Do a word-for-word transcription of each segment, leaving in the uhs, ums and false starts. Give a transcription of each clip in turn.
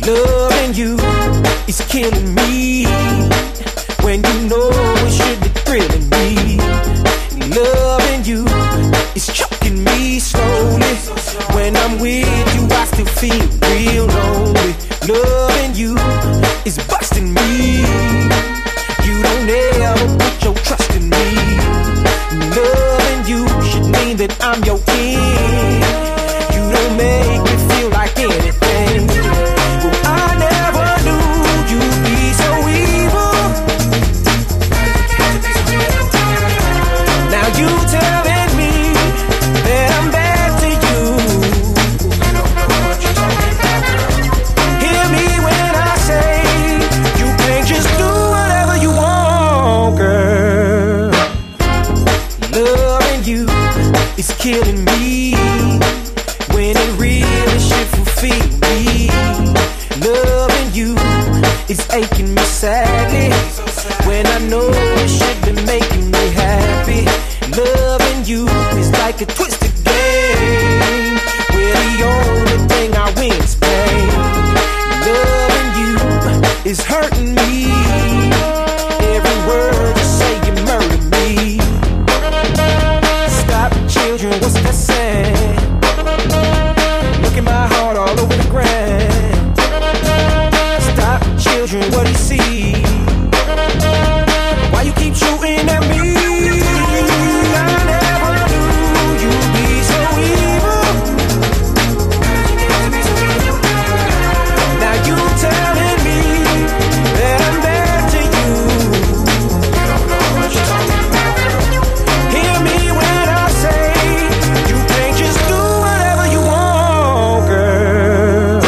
Loving you is killing me when you know it should be thrilling me. Loving you is choking me slowly. When I'm with you, I still feel real lonely. Loving you is busting me. You don't ever put your trust in me. Loving you should mean that I'm your king. You don't make me feel like anything. Well, I never knew you'd be so evil. Now you telling me that I'm bad to you. Hear me when I say you can't just do whatever you want, girl. Loving you is killing me when it really should fulfill me. Loving you is aching me sadly when I know it should be making me happy. Loving you is like a twisted game where the only thing I win is pain. Loving you is hurting me. Every word you say, you murder me. Stop, children, what's that saying? Look at my heart all over the ground. Stop, children, what do you see? Why you keep shooting at me? I never knew you'd be so evil. Now you telling me that I'm bad to you. Hear me when I say you can't just do whatever you want, girl.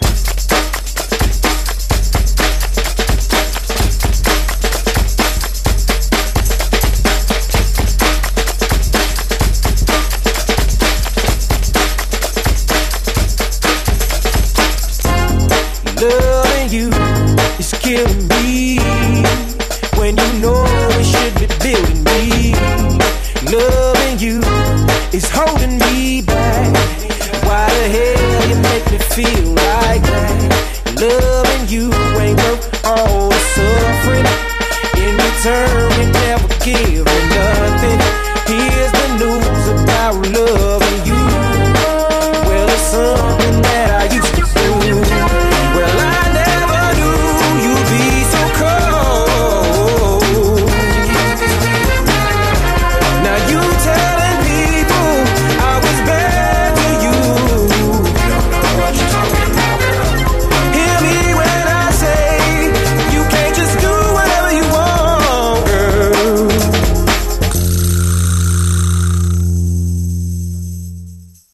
Loving you is killing me when you know it should be building me. Loving you is holding me back. Why the hell you make